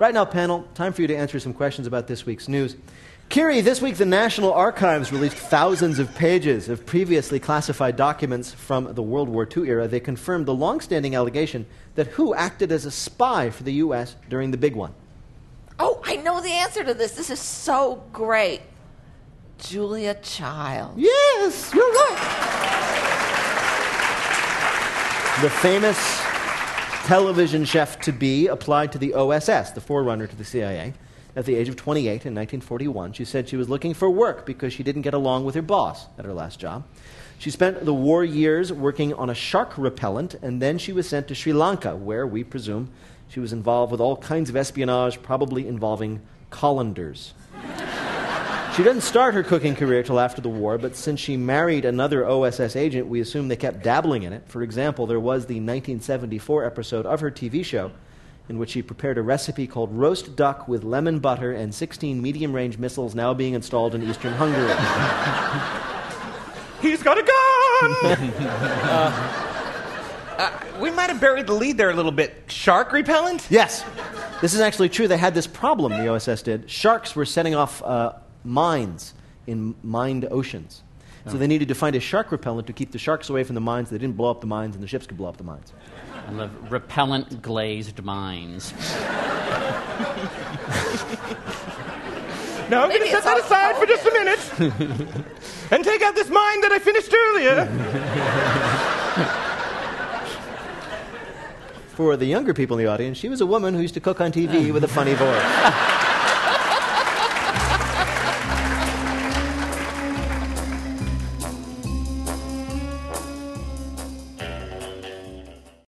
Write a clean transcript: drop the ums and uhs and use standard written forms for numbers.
Right now, panel, time for you to answer some questions about this week's news. Kiri, this week the National Archives released thousands of pages of previously classified documents from the World War II era. They confirmed the long-standing allegation that WHO acted as a spy for the U.S. during the big one. Oh, I know the answer to this. This is so great. Julia Child. Yes, you're right. The famous television chef-to-be applied to the OSS, the forerunner to the CIA. At the age of 28 in 1941, she said she was looking for work because she didn't get along with her boss at her last job. She spent the war years working on a shark repellent, and then she was sent to Sri Lanka, where, we presume, she was involved with all kinds of espionage, probably involving colanders. She didn't start her cooking career till after the war, but since she married another OSS agent, we assume they kept dabbling in it. For example, there was the 1974 episode of her TV show in which she prepared a recipe called roast duck with lemon butter and 16 medium-range missiles now being installed in eastern Hungary. He's got a gun! We might have buried the lead there a little bit. Shark repellent? Yes. This is actually true. They had this problem, the OSS did. Sharks were setting off mines in mined oceans. So they needed to find a shark repellent to keep the sharks away from the mines. They didn't blow up the mines, and the ships could blow up the mines. I love repellent glazed mines. Now I'm going to set that aside for just a minute and take out this mine that I finished earlier. For the younger people in the audience, she was a woman who used to cook on TV with a funny voice.